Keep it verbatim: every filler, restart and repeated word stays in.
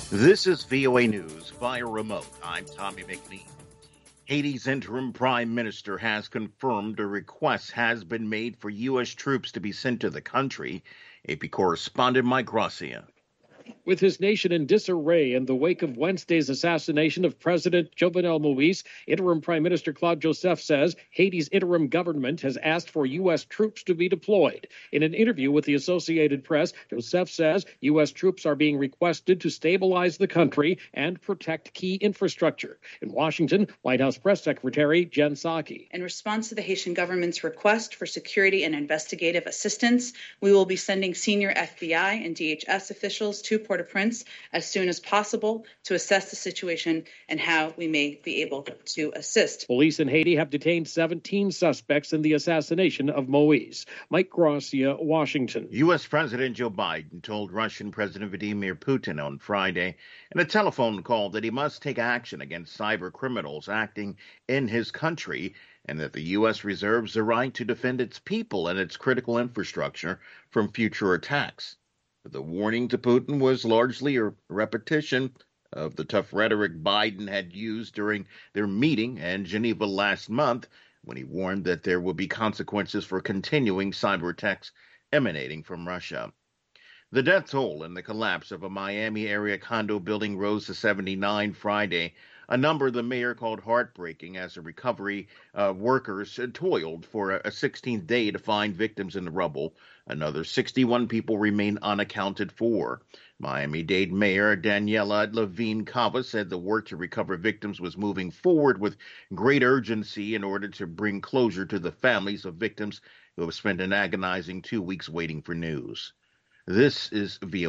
This is V O A News via remote. I'm Tommy McNeil. Haiti's interim prime minister has confirmed a request has been made for U S troops to be sent to the country. A P correspondent Mike Gracia. With his nation in disarray in the wake of Wednesday's assassination of President Jovenel Moïse, interim Prime Minister Claude Joseph says Haiti's interim government has asked for U S troops to be deployed. In an interview with the Associated Press, Joseph says U S troops are being requested to stabilize the country and protect key infrastructure. In Washington, White House Press Secretary Jen Psaki. In response to the Haitian government's request for security and investigative assistance, we will be sending senior F B I and D H S officials to Port-au-Prince as soon as possible to assess the situation and how we may be able to assist. Police in Haiti have detained seventeen suspects in the assassination of Moïse. Mike Gracia, Washington. U S. President Joe Biden told Russian President Vladimir Putin on Friday in a telephone call that he must take action against cyber criminals acting in his country and that the U S reserves the right to defend its people and its critical infrastructure from future attacks. The warning to Putin was largely a repetition of the tough rhetoric Biden had used during their meeting in Geneva last month when he warned that there would be consequences for continuing cyber attacks emanating from Russia. The death toll in the collapse of a Miami area condo building rose to seventy-nine Friday, a number the mayor called heartbreaking as the recovery uh, workers toiled for a sixteenth day to find victims in the rubble. Another sixty-one people remain unaccounted for. Miami-Dade Mayor Daniela Levine Cava said the work to recover victims was moving forward with great urgency in order to bring closure to the families of victims who have spent an agonizing two weeks waiting for news. This is V O A.